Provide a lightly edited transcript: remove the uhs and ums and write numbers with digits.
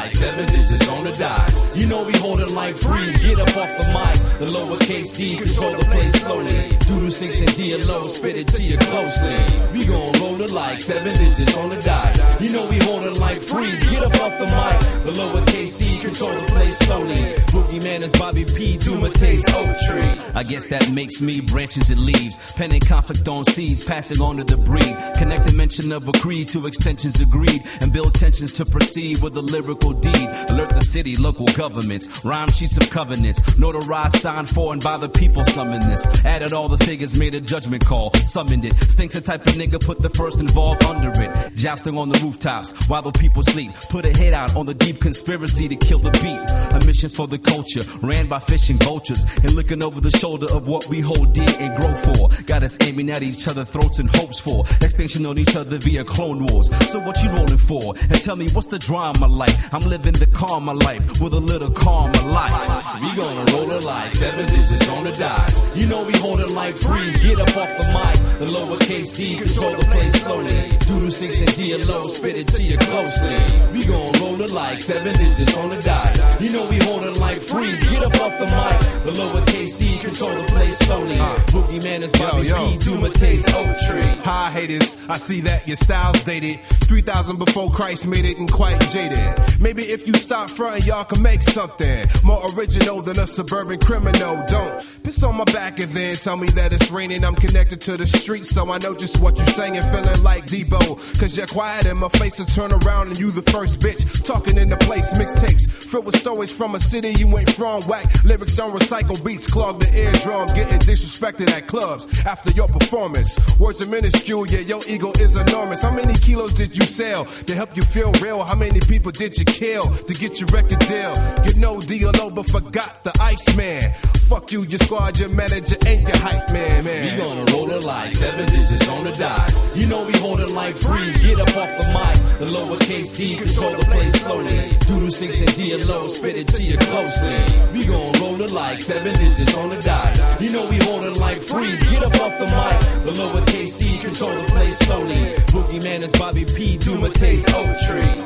like 7 digits on the dot. You know we holding like freeze, get up off the mic. The lowercase D, control the play slowly. Doodle sticks and DLO, spit it to you closely. We gon' roll it like 7 digits on the dot. You know we holding like freeze, get up off the mic. The lowercase D, control the play slowly. Boogeyman is Bobby P, Duma Taste Oak Tree. I guess that makes me branches and leaves. Penning conflict on seeds, passing on to the breed. Connect the mention of a creed to extensions agreed. And build tensions to proceed with a lyrical deed. Alert the city, local governments. Rhyme sheets of covenants. Notarized, signed for and by the people summon this. Added all the figures, made a judgment call. Summoned it. Stinks the type of nigga put the first involved under it. Jousting on the rooftops while the people sleep. Put a hit out on the deep conspiracy to kill the beat. A mission for the culture, ran by fishing vultures. And looking over the shoulder of what we hold dear and grow for. Got us aiming at each other throats and hopes for extinction on each other via clone wars. So what you rolling for? And tell me what's the drama like? I'm living the karma life with a little karma life. We gonna roll it like 7 digits on the dot. You know we holding like freeze, get up off the mic. The lowercase D, control the play slowly. Doodle sticks and DLO, spit it to you closely. We gon' roll it like 7 digits on the dot. You know we holding like freeze, get up off the mic. The lowercase D, control the play slowly. Boogeyman is Bobby P, Duma Taste Oak Tree. Hi haters, I see that your style's dated. 3,000 before Christ made it and quite jaded. Maybe if you stop frontin', y'all can make something more original than a suburban criminal. Don't piss on my back and then tell me that it's raining. I'm connected to the streets, so I know just what you're saying. Feeling like Debo, cause you're quiet in my face and turn around and you the first bitch talking in the place. Mixtapes filled with stories from a city you ain't from. Whack lyrics on recycle beats, clog the eardrum. Getting disrespected at clubs after your performance. Words are minuscule, yeah, your ego is enormous. How many kilos did you sell to help you feel real? How many people did you kill to get your record deal? Get no DLO but forgot the Iceman. Fuck you, your squad, your manager ain't your hype man. We gonna roll it like 7 digits on the dot. You know we holding like freeze, get up off the mic. The lowercase D, control the play slowly. Doodle sticks and DLO, spit it to you closely. We gon' roll it like 7 digits on the dot. You know we holding like freeze, get up off the mic. The lowercase D, control the play slowly. Boogeyman is Bobby P, Duma Taste Oak Tree.